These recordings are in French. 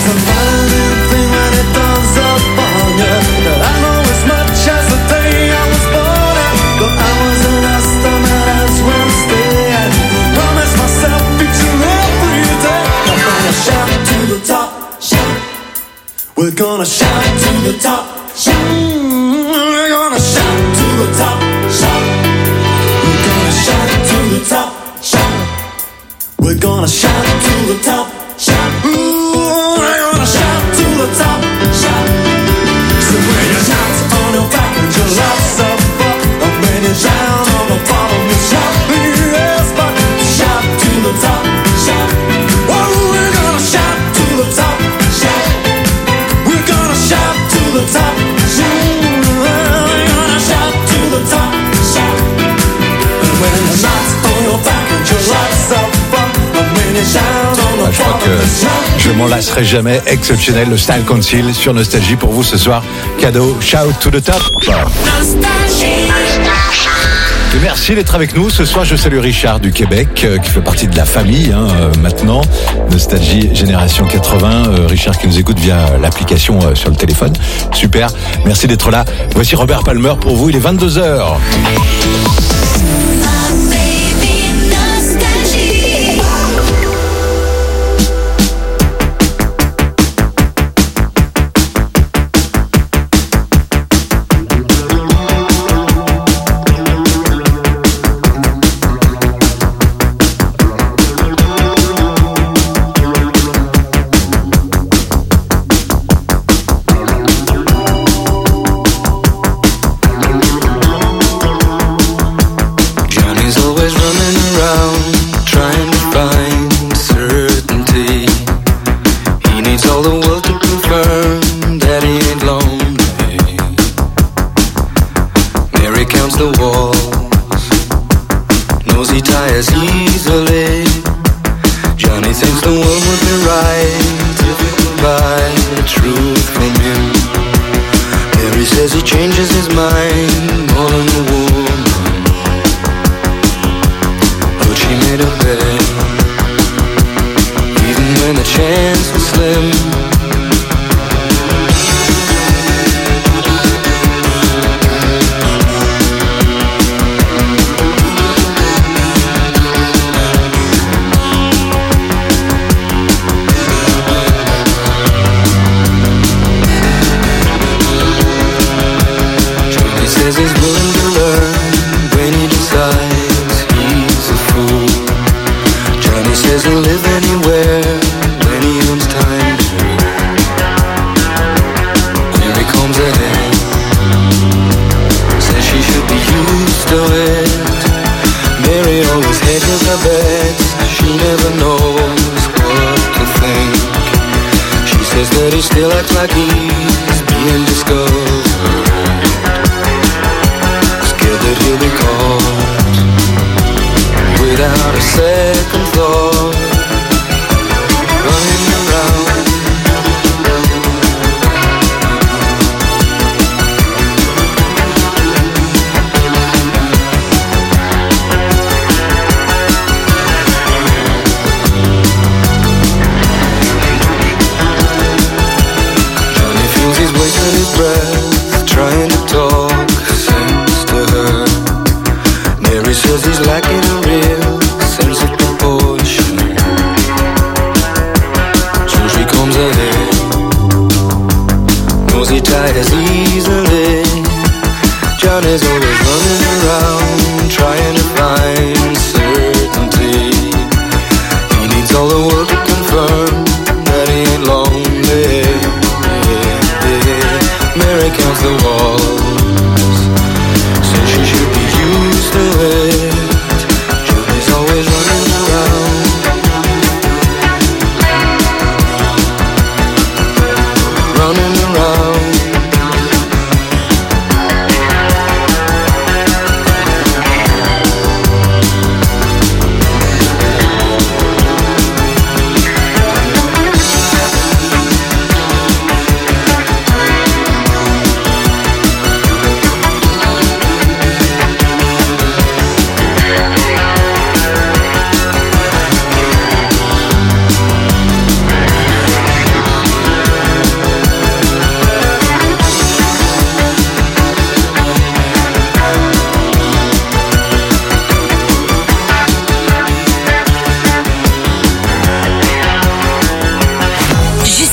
a funny thing when it does upon you. But I know as much as the day I was born at. But I was an estimate as Wednesday. And promise myself future every day. I'm gonna shout to the top, shout. We're gonna shout to the top, shout. We're gonna shout to the top, shout. We're gonna shout to the top, shout. We're gonna shout to the top, shout. Ooh, we're gonna shout to the top, shout. So when you shout on your back and your love's up, and when you shout on the bottom, you shout. Yes, but shout to the top, shout. Oh, we're gonna shout to the top, shout. We're gonna shout to the top, shout. We're gonna shout to the top, shout. And when you shout on your back and your love's up, and when you shout on the Je crois bottom, you shout. que je m'en lasserai jamais. Exceptionnel, le Style Council sur Nostalgie pour vous ce soir. Cadeau, shout to the top. Et merci d'être avec nous. Ce soir, je salue Richard du Québec, qui fait partie de la famille maintenant. Nostalgie Génération 80. Richard qui nous écoute via l'application sur le téléphone. Super, merci d'être là. Voici Robert Palmer pour vous, il est 22h.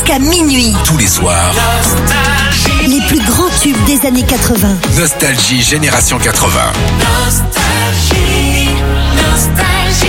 jusqu'à minuit. Tous les soirs. Les plus grands tubes des années 80. Nostalgie Génération 80. Nostalgie, nostalgie.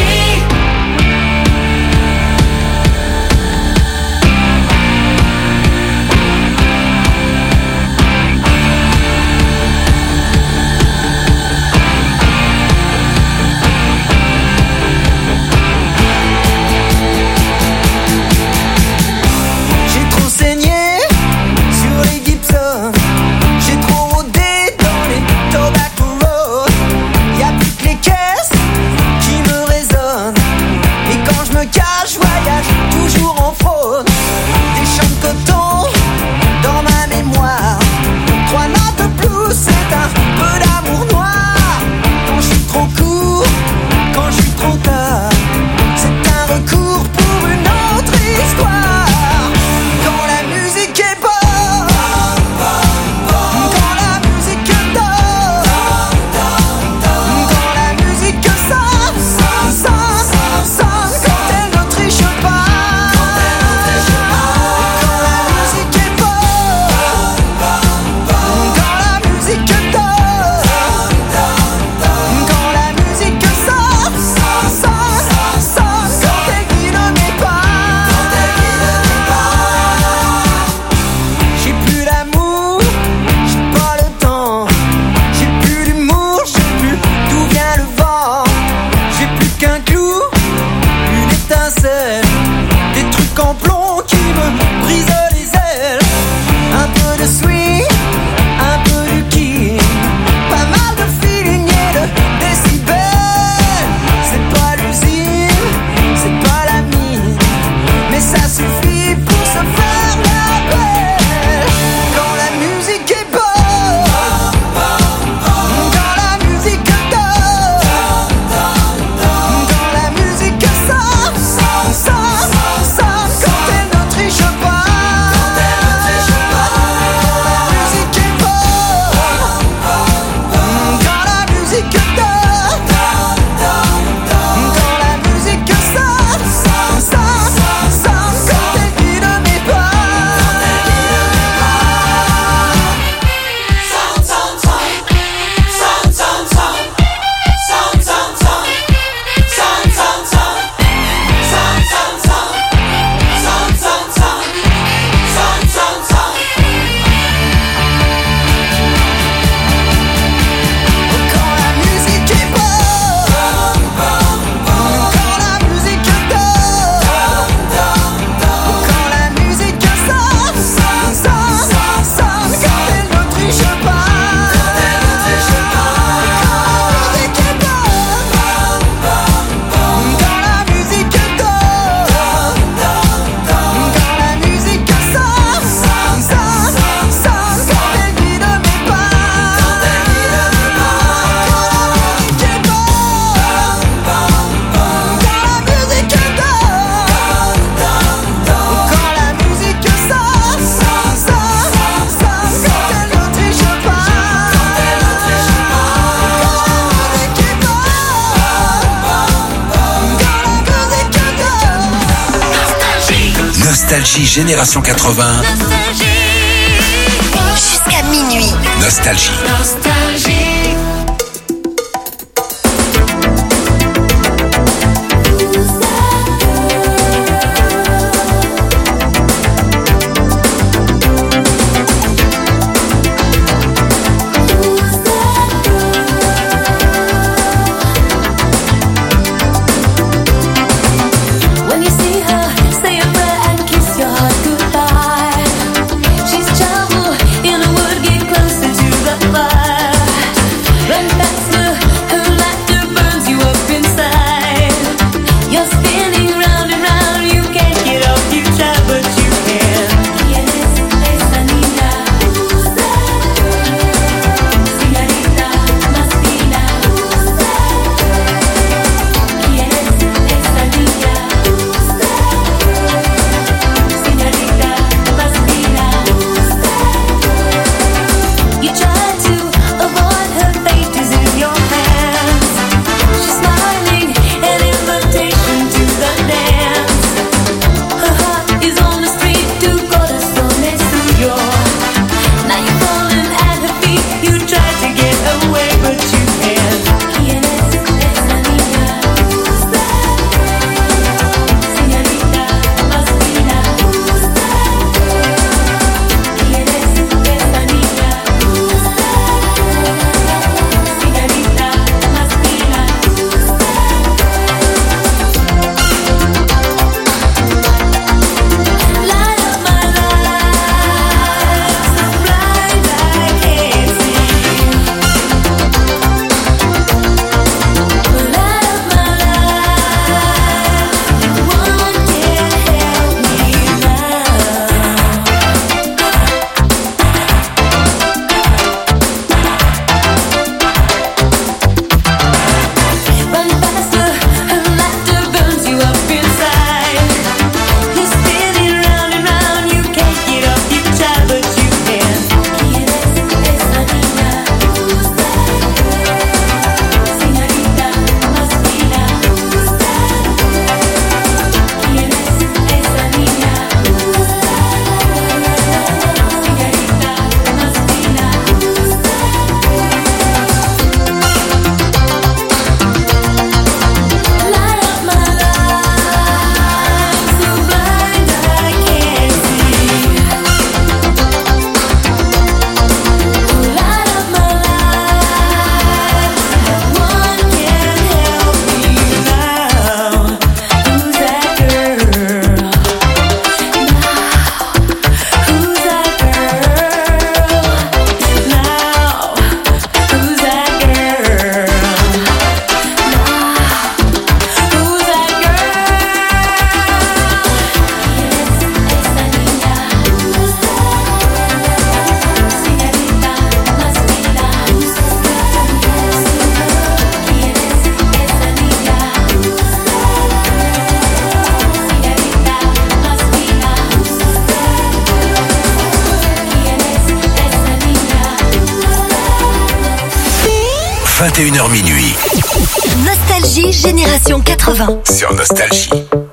Nostalgie Génération 80. Jusqu'à minuit. Nostalgie. Nostalgie. She's trouble in a wood, get closer to the fire. 21h minuit. Nostalgie Génération 80. Sur Nostalgie.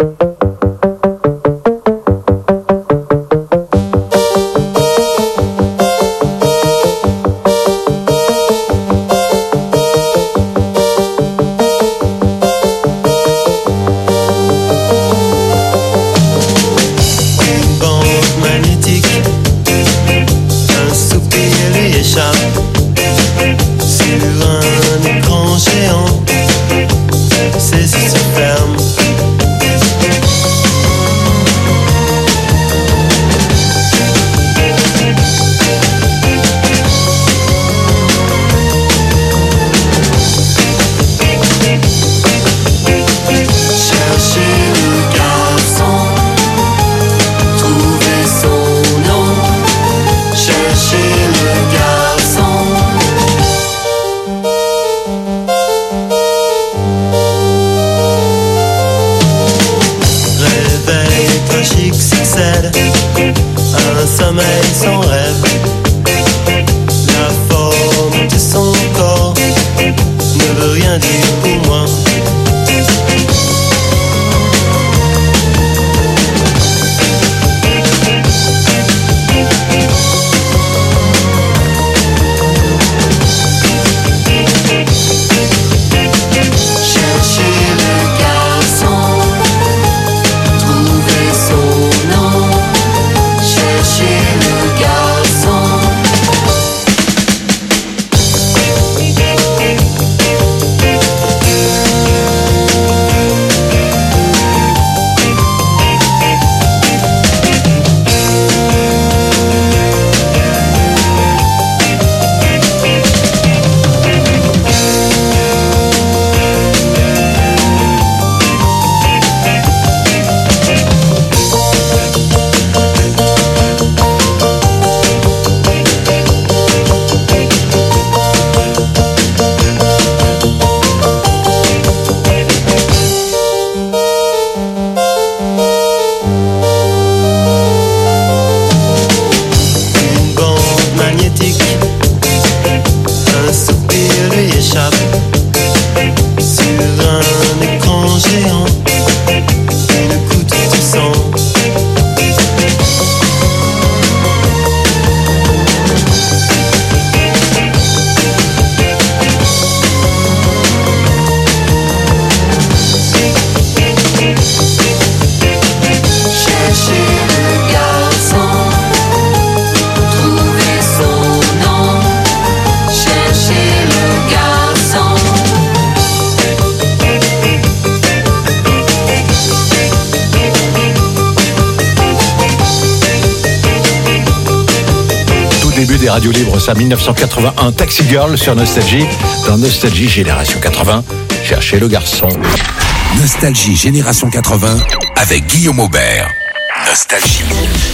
Des radios libres, ça, 1981, Taxi Girl sur Nostalgie. Dans Nostalgie Génération 80, cherchez le garçon. Nostalgie Génération 80 avec Guillaume Aubert. Nostalgie.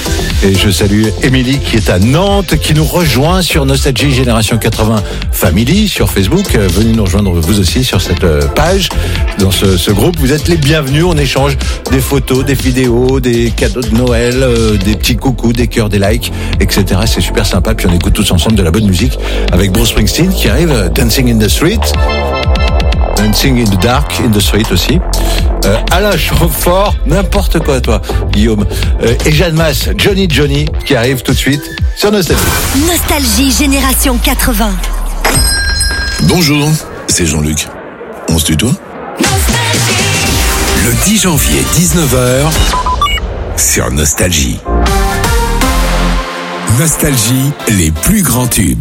Et je salue Émilie qui est à Nantes, qui nous rejoint sur Nostalgie Génération 80 Family sur Facebook. Venez nous rejoindre vous aussi sur cette page, dans ce groupe. Vous êtes les bienvenus. On échange des photos, des vidéos, des cadeaux de Noël, des petits coucous, des cœurs, des likes, etc. C'est super sympa. Puis on écoute tous ensemble de la bonne musique avec Bruce Springsteen qui arrive, Dancing in the Street. Dancing in the Dark, in the Street aussi. Alain Chamfort, n'importe quoi toi, Guillaume. Et Jeanne Masse, Johnny qui arrive tout de suite sur Nostalgie. Nostalgie Génération 80. Bonjour, c'est Jean-Luc. On se tutoie ? Le 10 janvier, 19h, sur Nostalgie. Nostalgie, les plus grands tubes.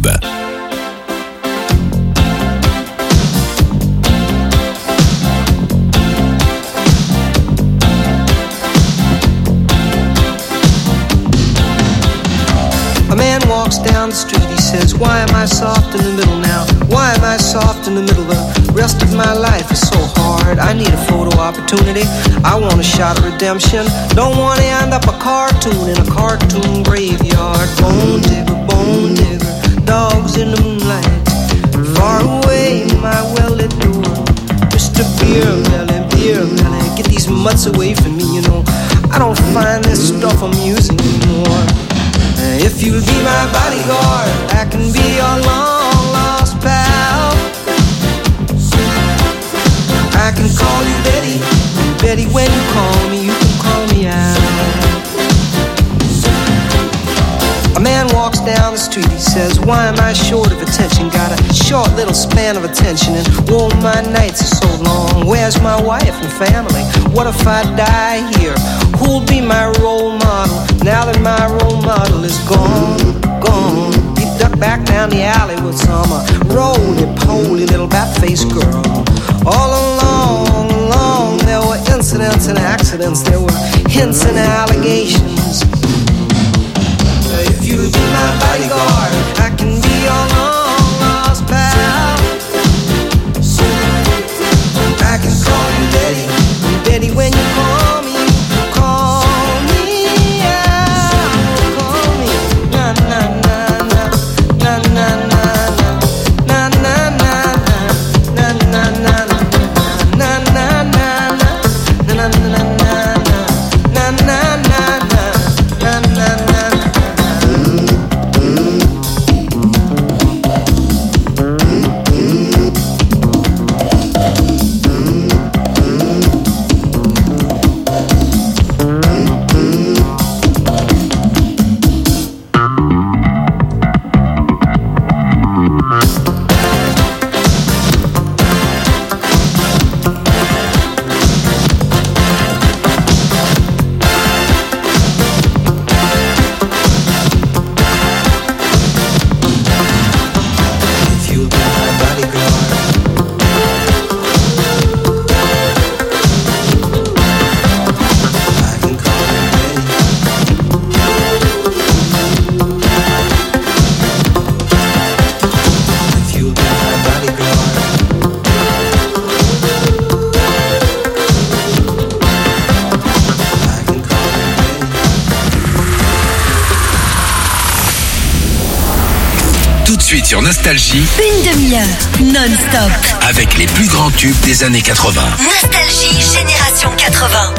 Walks down the street, he says, why am I soft in the middle now? Why am I soft in the middle? The rest of my life is so hard. I need a photo opportunity. I want a shot of redemption. Don't want to end up a cartoon in a cartoon graveyard. Bone digger, dogs in the moonlight. Far away, my well-lit door. Mr. Beer Melly, get these mutts away from me, you know. I don't find this stuff amusing anymore. If you'll be my bodyguard, I can be your long-lost pal. can call you Betty. Betty, when you call me, you can call me out. A man walks down the street, he says, why am I short of attention? Got a short little span of attention, and whoa, my nights are so long. Where's my wife and family? What if I die here? Who'll be my role model now that my role model is gone, gone? He ducked back down the alley with some roly-poly little bat-faced girl. All along, there were incidents and accidents, there were hints and allegations. If you be my bodyguard, I can be your long-lost pal. I can call you Betty, Betty, when you call me out. Call me, na na na na, na na na na, na na na na, na na na na, na na na na, na na na Sur Nostalgie, Une demi-heure non-stop avec les plus grands tubes des années 80. Nostalgie Génération 80.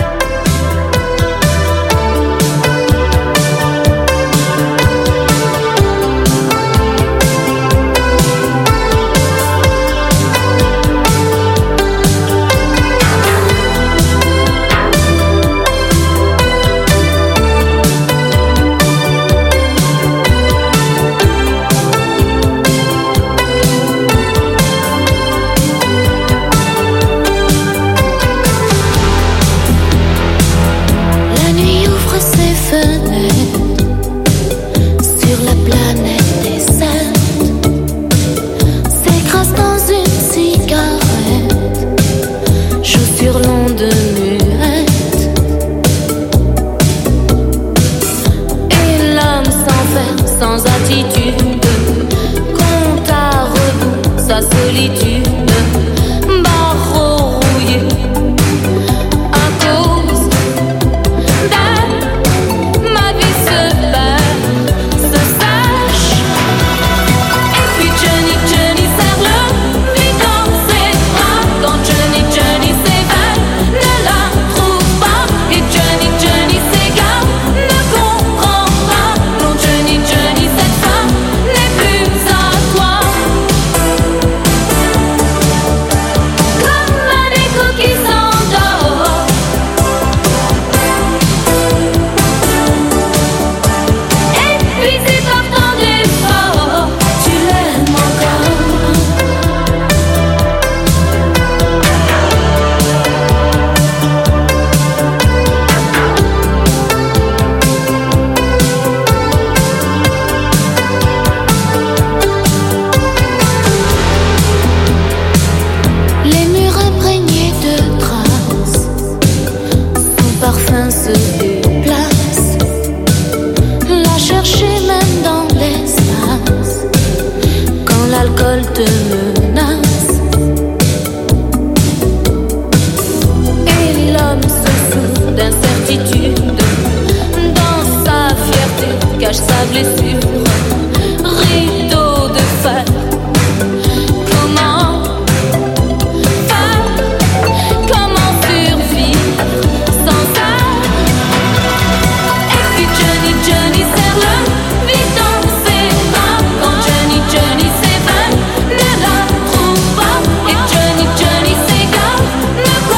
Ne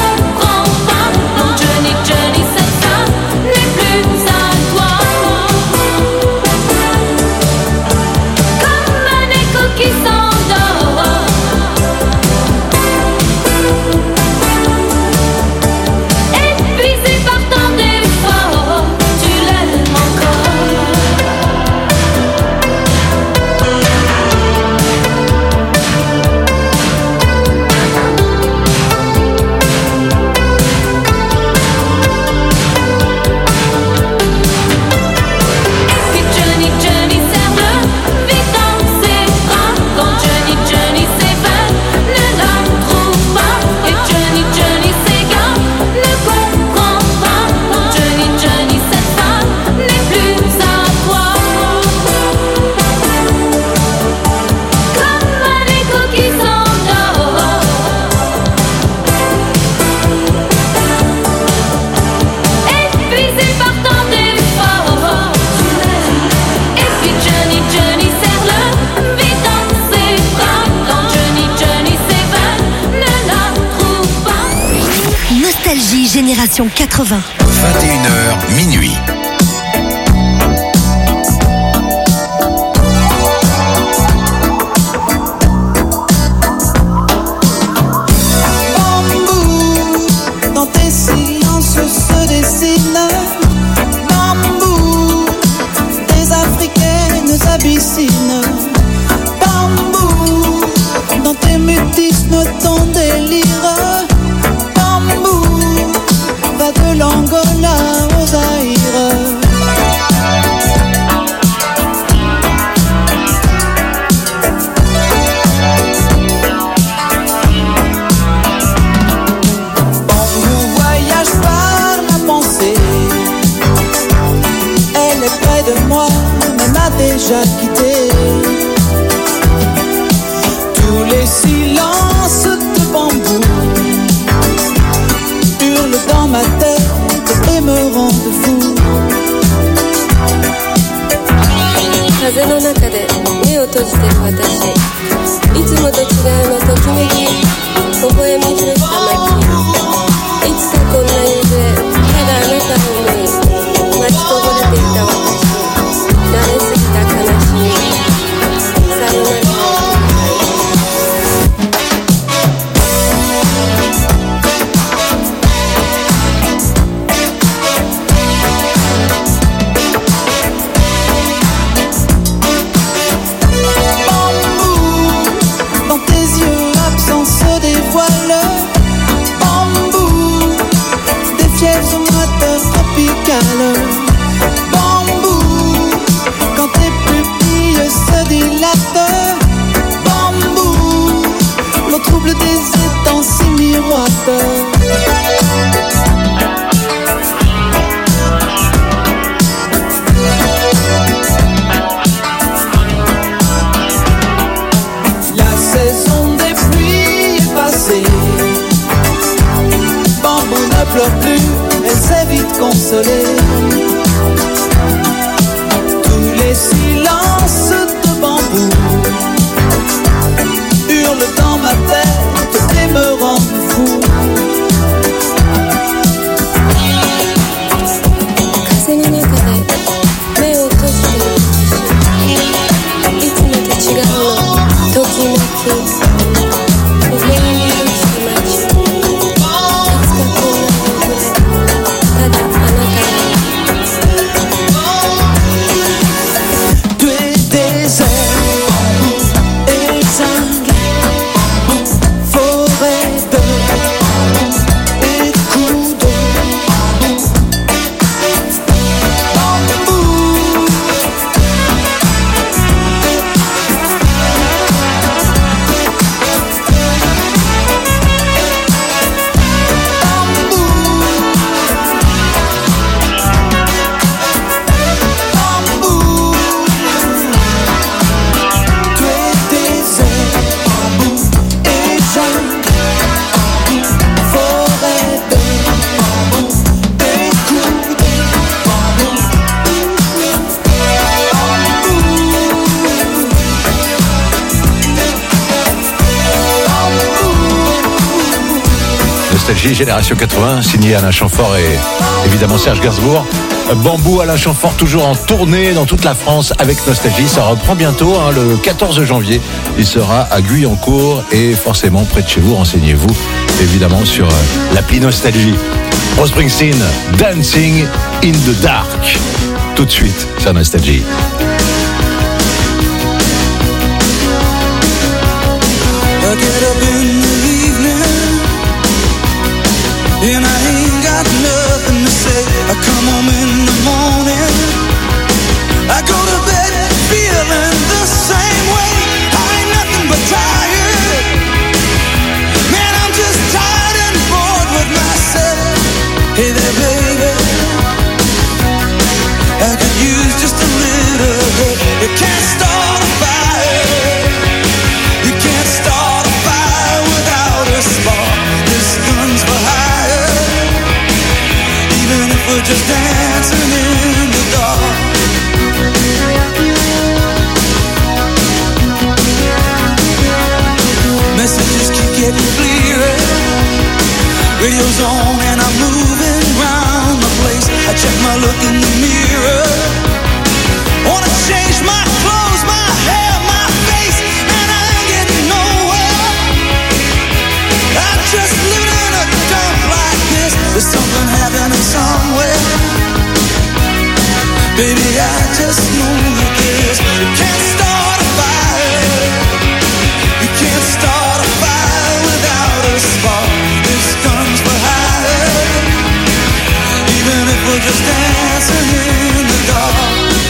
Génération 80. 21h, minuit. Bambou, dans tes silences se dessinent. Bambou, des africaines abyssines. Bambou, dans tes mutismes, ton délire. Bambou, va de l'Angola au Zaïre. Bambou voyage par ma pensée. Elle est près de moi, mais m'a déjà quitté. Tous les silences de bambou hurlent dans ma tête et me rendent fou. 風の中で目を閉じてる私、いつもと違うのときめき、微笑みふれた街、いつかこんな夕暮れ、ただあなたを思い待ちこぼれていた私、慣れすぎた悲しみ、さよなら。Bambou, quand tes pupilles se dilatent. Bambou, l'eau trouble des étangs si miroite. La saison des pluies est passée. Bambou ne pleure plus, elle s'est vite consolée. Tous les silences de bambou hurlent dans ma tête et me rendent fou. 風の中で目を閉じてる私、いつもと違うのときめき、微笑みふれた街、いつかこんな夕暮れ、ただあなたが。 Tu es désert et jungle, forêt de et coups d'eau. Bambou, bambou, tu es désert et jungle, forêt de et coups d'eau. Nostalgie, Génération 80, signé Alain Chamfort et évidemment Serge Gainsbourg. Bambou, Alain Chamfort toujours en tournée dans toute la France avec Nostalgie. Ça reprend bientôt, le 14 janvier. Il sera à Guyancourt et forcément près de chez vous. Renseignez-vous évidemment sur l'appli Nostalgie. Bruce Springsteen, Dancing in the Dark. Tout de suite sur Nostalgie. I get up in the evening and I ain't got nothing to say. I come home in the morning, I go to bed feeling the same way. I ain't nothing but tired, man, I'm just tired and bored with myself. Hey there baby, I could use just a little help. You can't start a fire, you can't start a fire without a spark. This gun's for hire, even if we're just dancing in the dark. Messages keep getting clearer, radio's on and I'm moving check my look in the mirror. Wanna change my clothes, my hair, my face, and I ain't getting nowhere. I'm just living in a dump like this. There's something happening somewhere. Baby, I just know it is. You can't start a fire. You can't start a fire without a spark. This gun's for hire. Even if we're just dancing in the dark.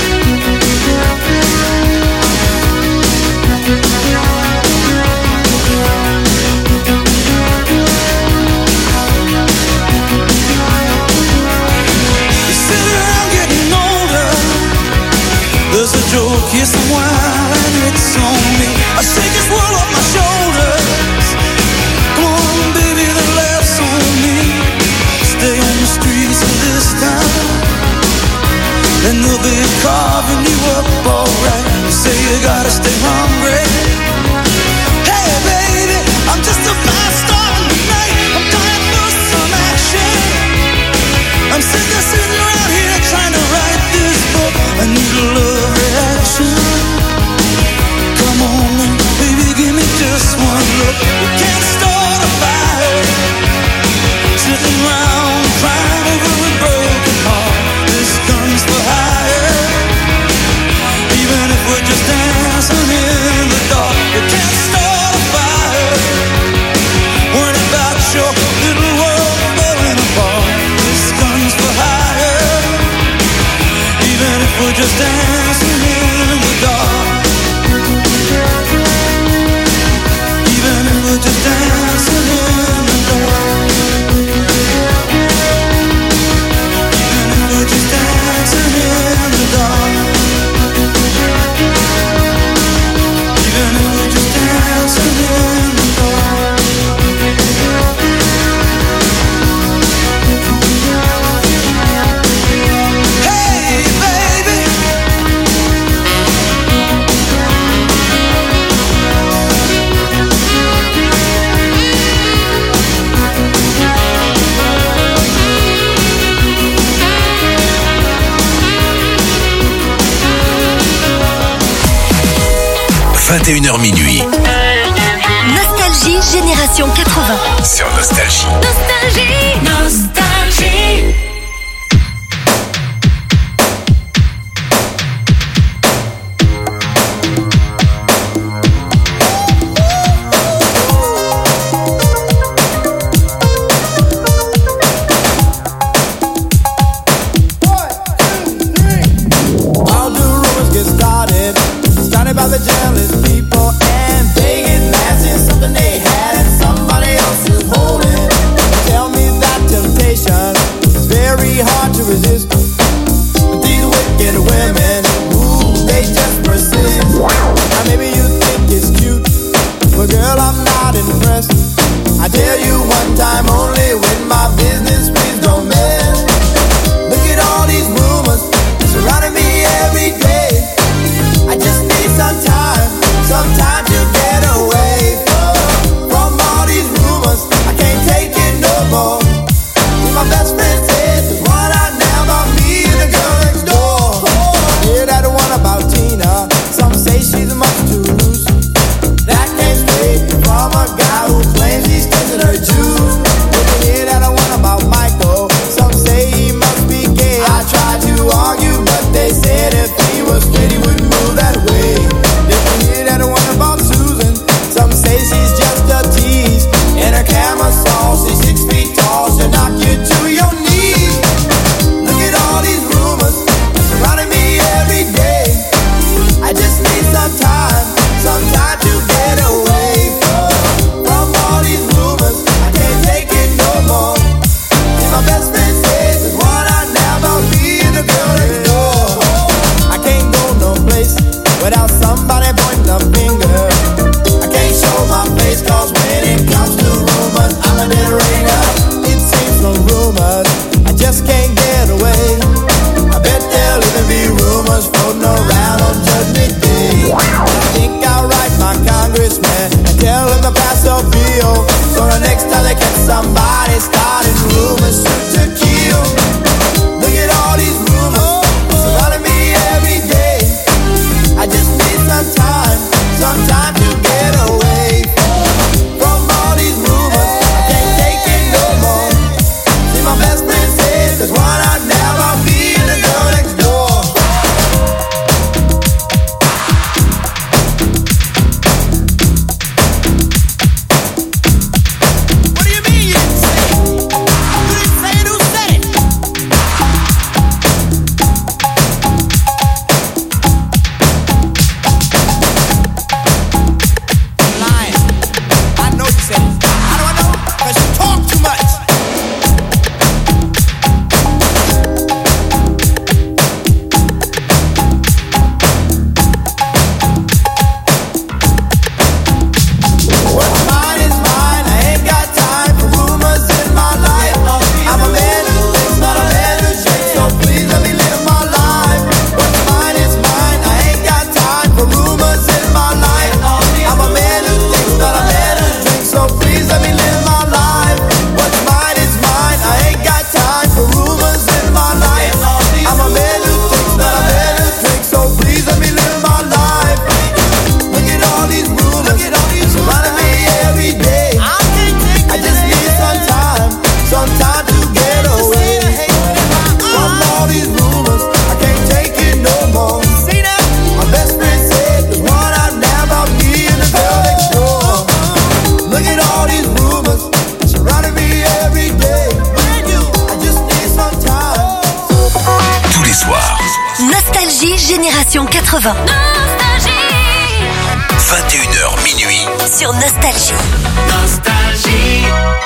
You sit around getting older. There's a joke here somewhere and it's on me. I shake this world off my shoulders. Come on, baby, the laughs on me. Stay on the streets of this town, and they'll be carving you up alright. You say you gotta stay hungry. Hey, baby, I'm just a fast star in the night. I'm dying for some action. I'm sick of sitting around here trying to write this book. I need a love reaction. Come on, baby, give me just one look. We can't start a fire, sitting around crying over a broken heart. This gun's for hire. Even if we're just dancing in the dark, we can't start a fire. Worrying about your little world falling apart. This gun's for hire. Even if we're just dancing in the dark. Even if we're just dancing in the dark. Even if we're just dancing in the dark. Even if we're just dancing in the dark. Hey, baby. – 21h minuit. Nostalgie Génération 80. Sur Nostalgie. Nostalgie, nostalgie. How do rumors get started? Started by the jealous people, and they get nasty in something they had and somebody else is holding. Tell me that temptation is very hard to resist. But these wicked women, ooh, they just persist. Now maybe you think it's cute, but girl, I'm not impressed. I tell you one time only, when my business, please don't mess. Look at all these rumors surrounding me every day. I just need some time to get away from all these rumors. I can't take it no more. My best friend says there's one out now about me and the girl next door. Hear that one about Tina? Some say she's much too loose. That came straight from a guy who claims he's tasting her juice. Hear that one about Michael? Some say he must be gay. I tried to argue, but they said if he was straight, he wouldn't move that way. Did you hear that one about Susan? Some say she's just a tease. And her camera saw she's 6 feet tall. She'll knock you to your knees. Look at all these rumors surrounding me every day. I just need some time to get away from all these rumors. I can't take it no more. See, my best friend says there's one out now about me and the girl next door. I can't go no place without somebody pointing a finger. I can't show my face, cause when it comes to rumors, I'm a dead ringer. It seems from rumors I just can't get away. I bet there'll even be rumors floating around on Judgment Day. I think I'll write my congressman and tell him to pass a bill, so the next time they catch somebody starting rumors, shoot to kill. Look at all 80. 21h minuit. Sur Nostalgie. Nostalgie.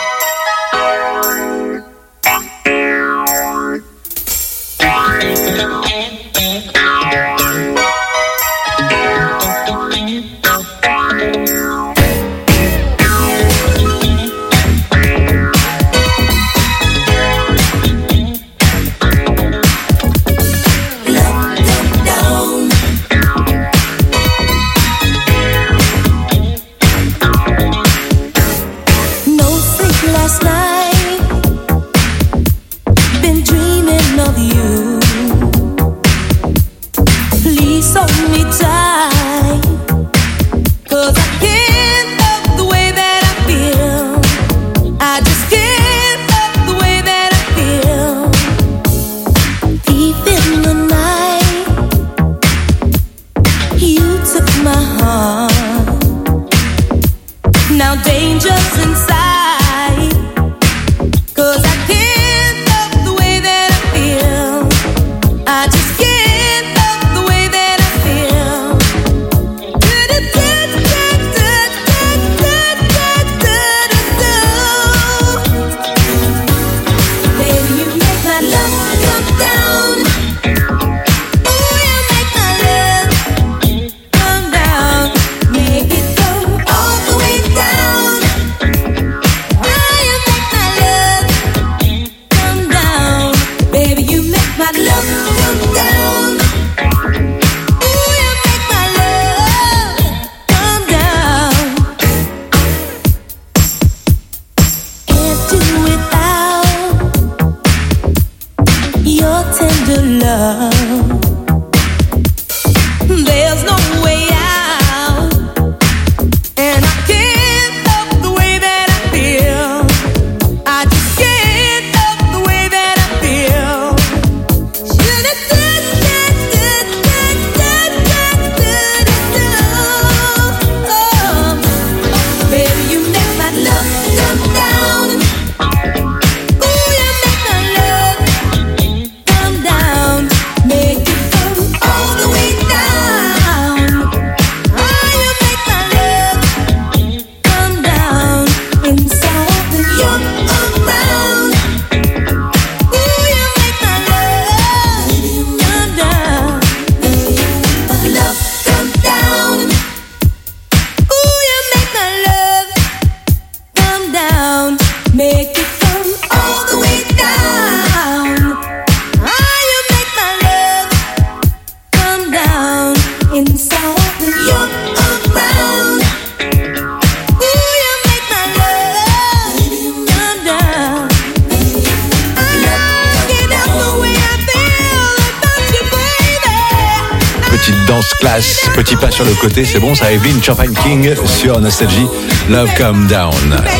Petit pas sur le côté, c'est bon, ça Evelyn Champagne King sur Nostalgie, Love Come Down.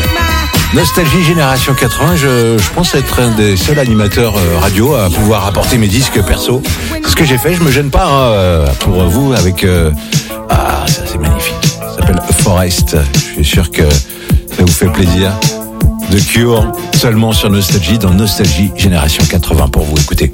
Nostalgie Génération 80, je pense être un des seuls animateurs radio à pouvoir apporter mes disques perso. C'est ce que j'ai fait, je me gêne pas pour vous avec... ça c'est magnifique, ça s'appelle Forest, je suis sûr que ça vous fait plaisir. The Cure, seulement sur Nostalgie, dans Nostalgie Génération 80 pour vous écouter.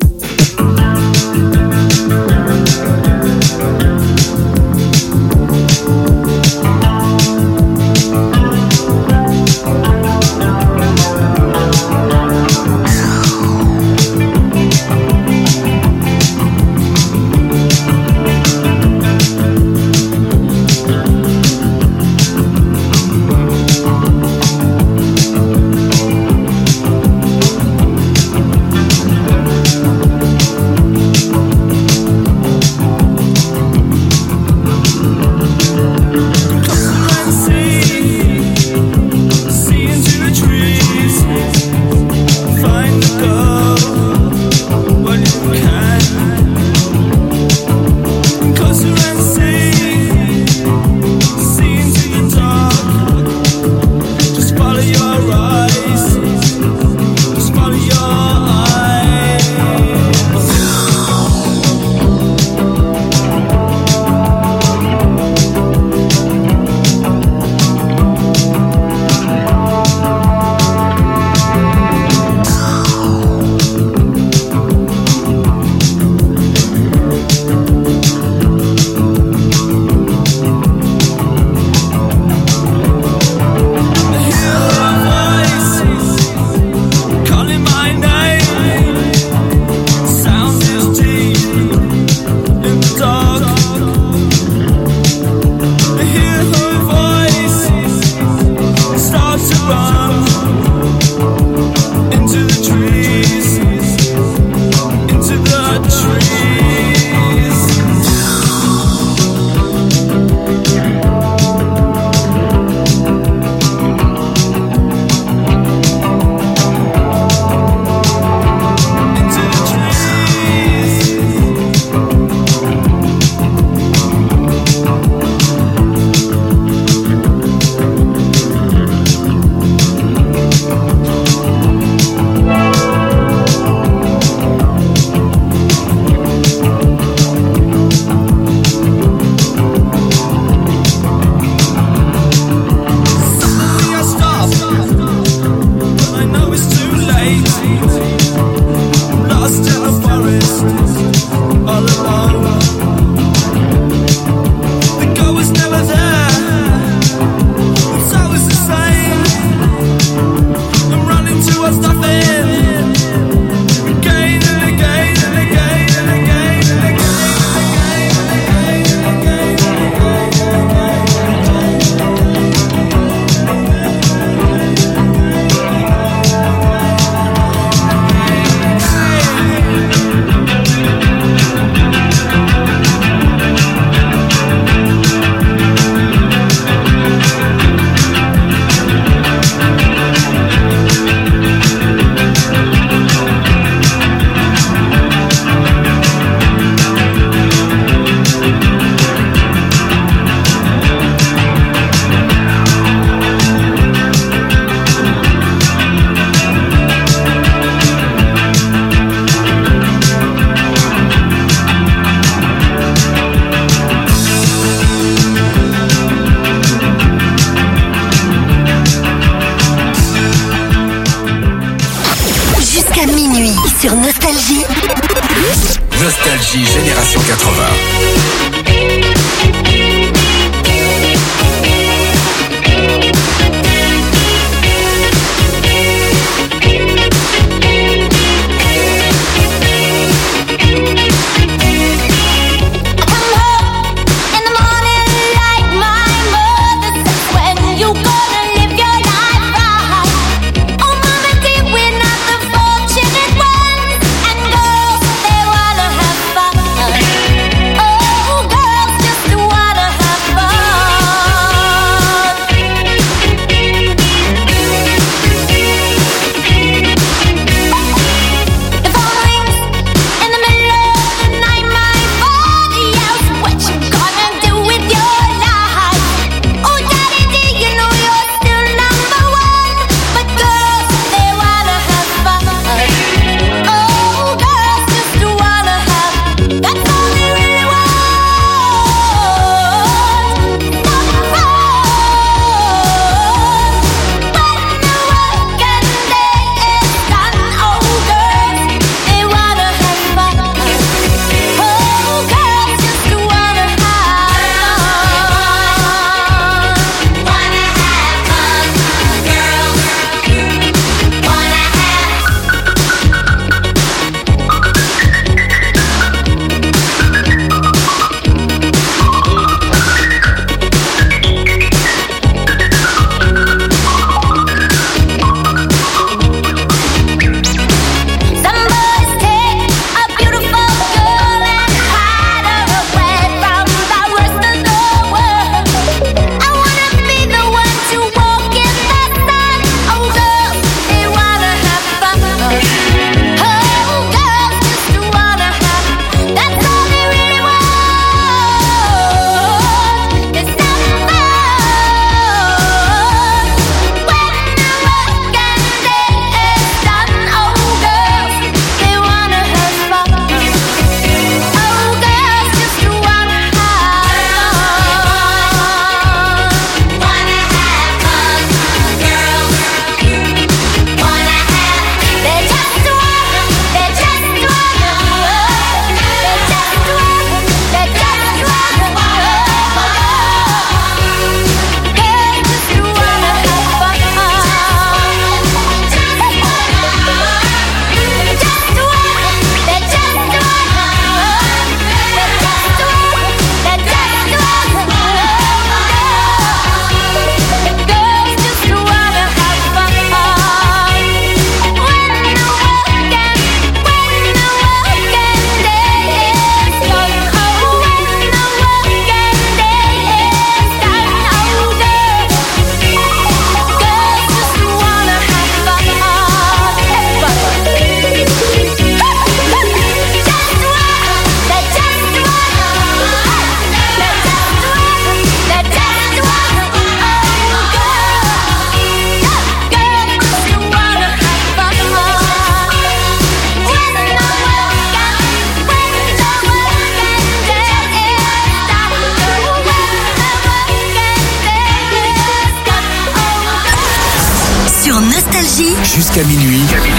Nostalgie. Jusqu'à minuit.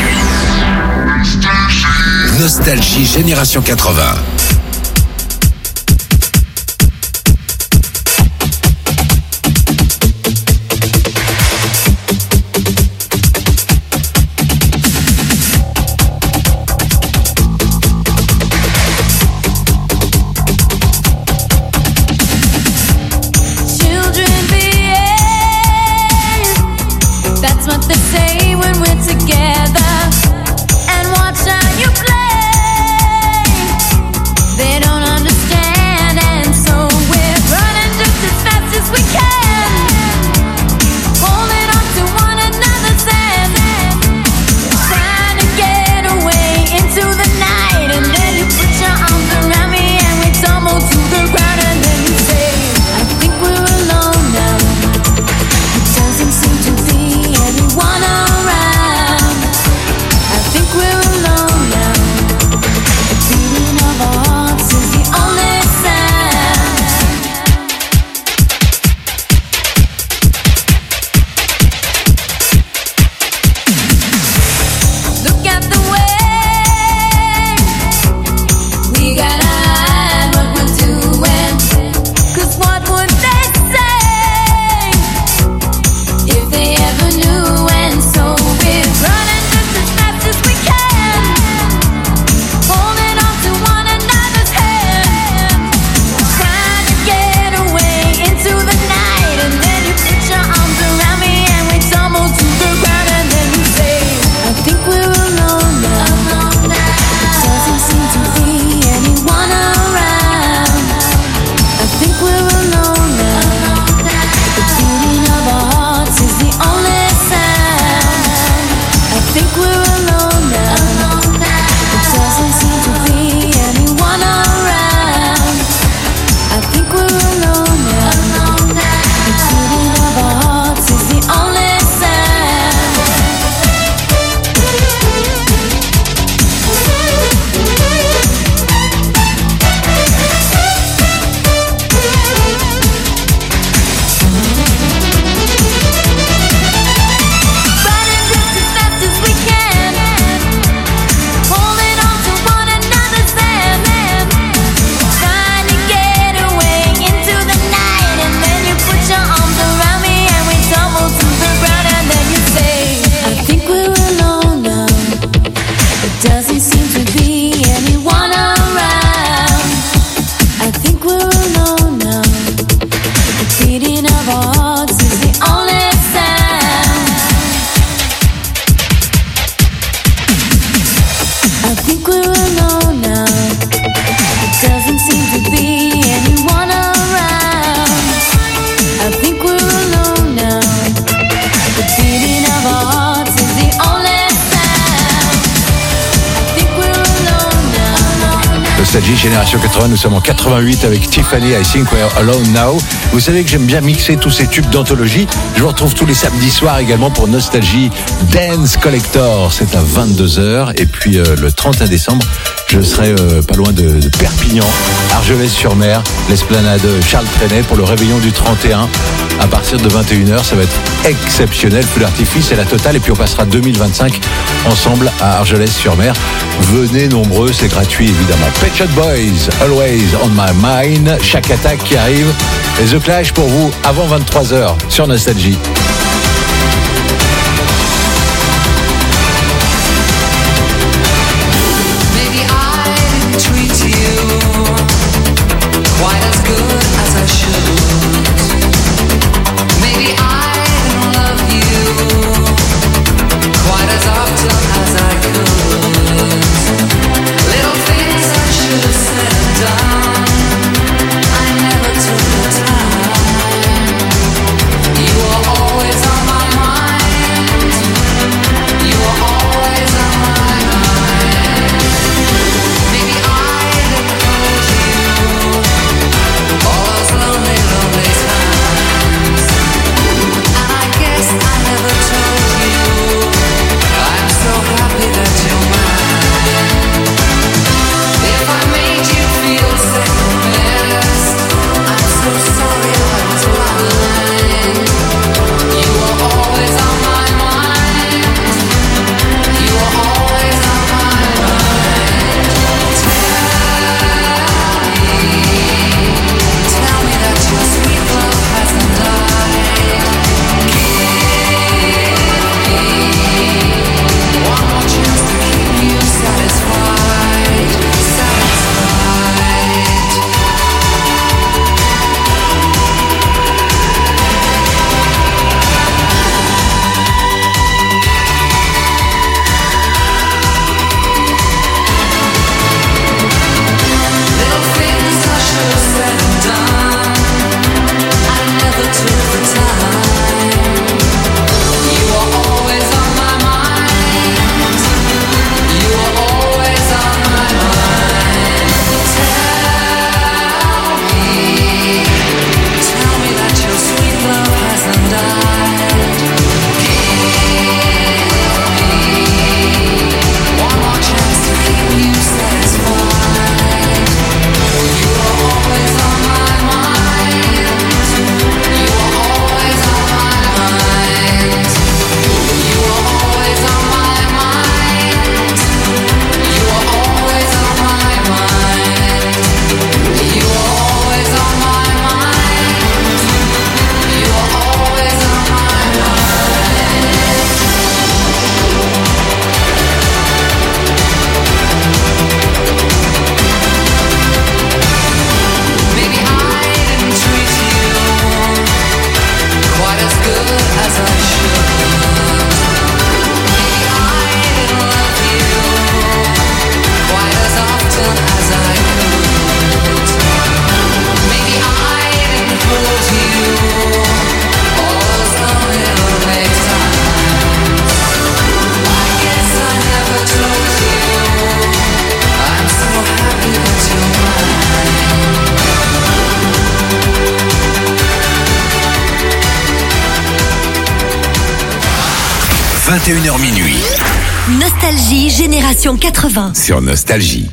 Nostalgie Génération 80. Nostalgie Génération 80, nous sommes en 88 avec Tiffany, I Think We're Alone Now. Vous savez que j'aime bien mixer tous ces tubes d'anthologie. Je vous retrouve tous les samedis soirs également pour Nostalgie Dance Collector. C'est à 22h. Et puis le 31 décembre, je serai pas loin de Perpignan, Argelès-sur-Mer, l'esplanade Charles Trenet pour le réveillon du 31. À partir de 21h, ça va être exceptionnel. Feu d'artifice et la totale. Et puis on passera 2025 ensemble à Argelès-sur-Mer. Venez nombreux, c'est gratuit évidemment. Pet Shop Boys, Always on My Mind. Chaque attaque qui arrive. Et The Clash pour vous avant 23h sur Nostalgie. Always 21h minuit. Nostalgie Génération 80. Sur Nostalgie.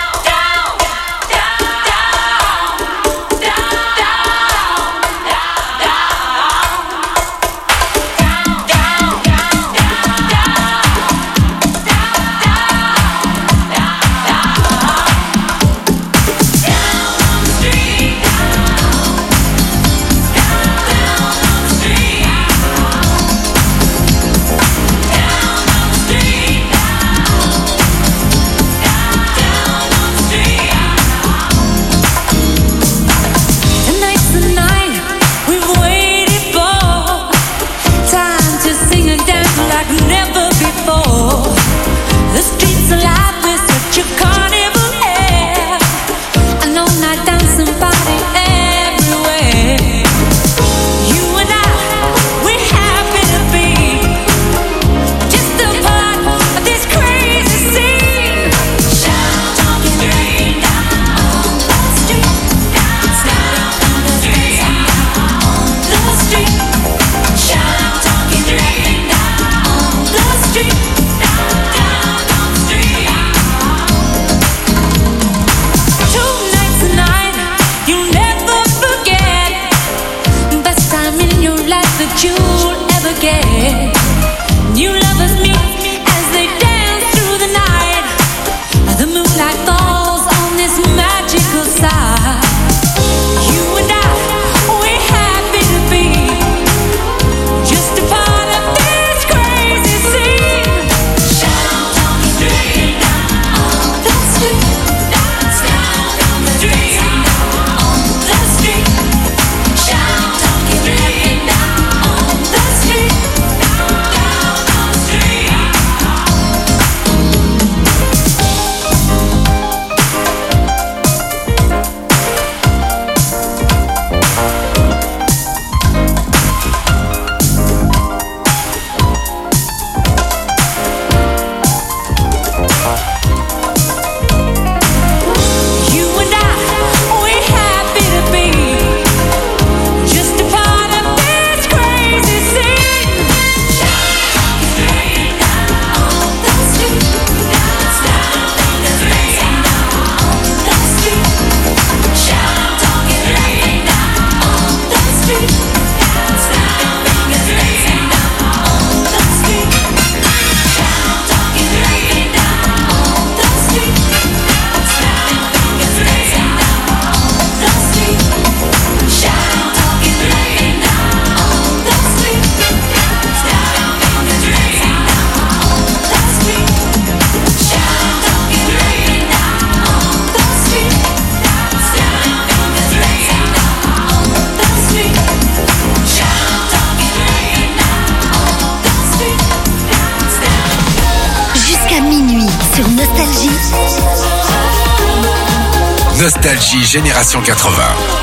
Nostalgie Génération 80.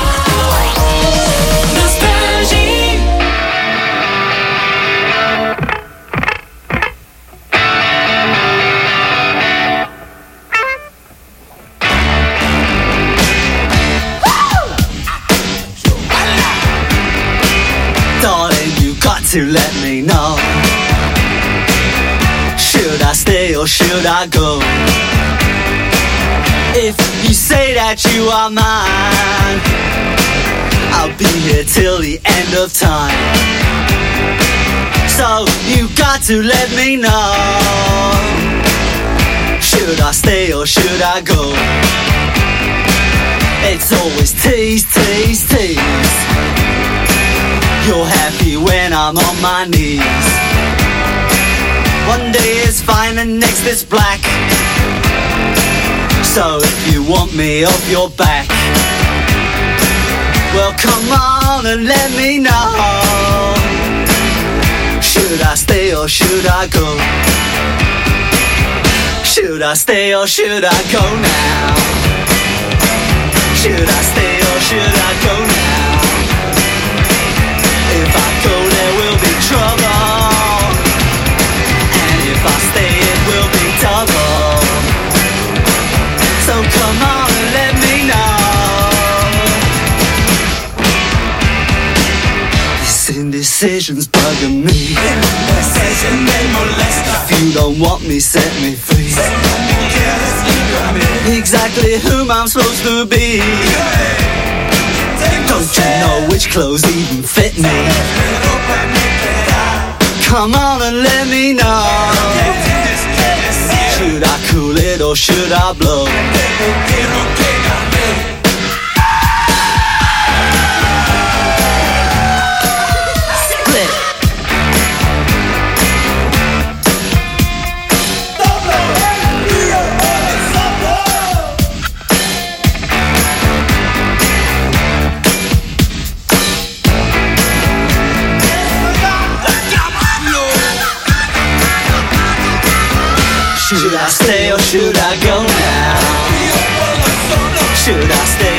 Darling, you got to let me know. Should I stay or should I go? If you say that you are mine, I'll be here till the end of time. So you got to let me know. Should I stay or should I go? It's always tease, tease, tease. You're happy when I'm on my knees. One day is fine and next is black. So if you want me off your back, well come on and let me know. Should I stay or should I go? Should I stay or should I go now? Should I stay or should I go now? If I go there will be trouble, and if I stay it will be double. So come on and let me know. This indecision's bugging me. Indecision, they molest us. If you don't want me, set me free. Set me careless, exactly whom I'm supposed to be. Don't you know which clothes even fit me? Come on and let me know. Should I cool it or should I blow? Split. Should I stay or should I go now? Should I stay